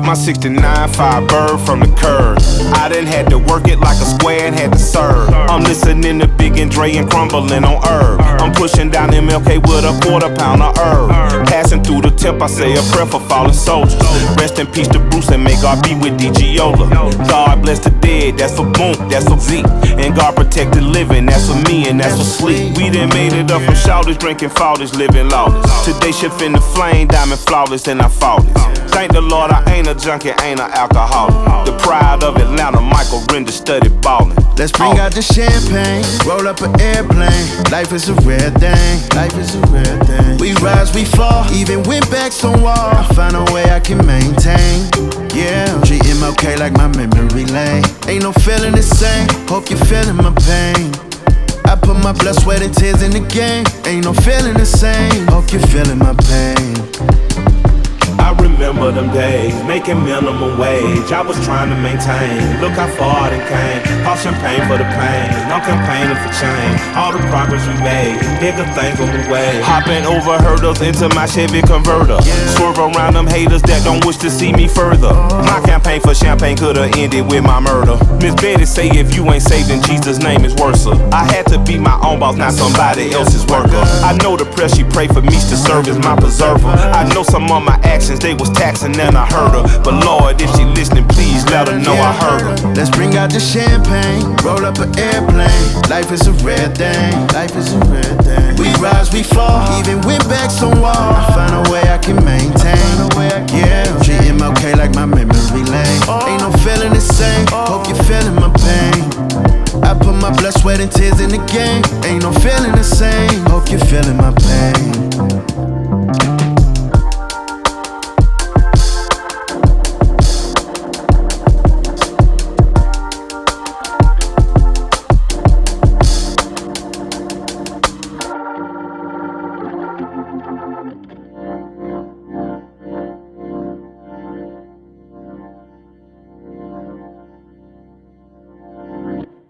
up my 69, fire bird from the curb. I done had to work it like a square and had to serve. I'm listening to Big and Dre and crumbling on herb. I'm pushing down MLK with a quarter-pound of herb. Passing through the temp, I say a prayer for fallen soldiers. Rest in peace to Bruce and may God be with DJ Yola. God bless the dead, that's for Boom, that's for Z. And God protect the living, that's for me and that's for Sleep. We done made it up from shouters, drinking fathers, living lawless. Today shift in the flame, diamond flawless, and I faultless. Thank the Lord I ain't a junkie, ain't an alcoholic. The pride of Atlanta, Michael Render studied ballin'. Let's bring out the champagne, roll up an airplane. Life is a rare thing, life is a rare thing. We rise, we fall, even went back some wall. I find a way I can maintain. Yeah, treat MLK like my memory lane. Ain't no feeling the same, hope you're feeling my pain. I put my blood, sweat, and tears in the game. Ain't no feeling the same, hope you're feeling my pain. I remember them days, making minimum wage. I was trying to maintain. Look how far I done came. Pop champagne for the pain. I'm campaigning for change. All the progress we made, bigger things on the way. Hopping over hurdles into my Chevy Converter. Swerve around them haters that don't wish to see me further. My campaign for champagne could've ended with my murder. Miss Betty say if you ain't saved, then Jesus' name is worse. I had to be my own boss, not somebody else's worker. I know the press she pray for me to serve is my preserver. I know some of my actions, they was taxing and I heard her. But Lord, if she listening, please let her know I heard her. Let's bring out the champagne, roll up an airplane. Life is a rare thing, life is a rare thing. We rise, we fall, even went back some wall. I find a way I can maintain. Yeah, treat MLK like my memory lane. Ain't no feeling the same, hope you're feeling my pain. I put my blood, sweat, and tears in the game. Ain't no feeling the same, hope you're feeling my pain.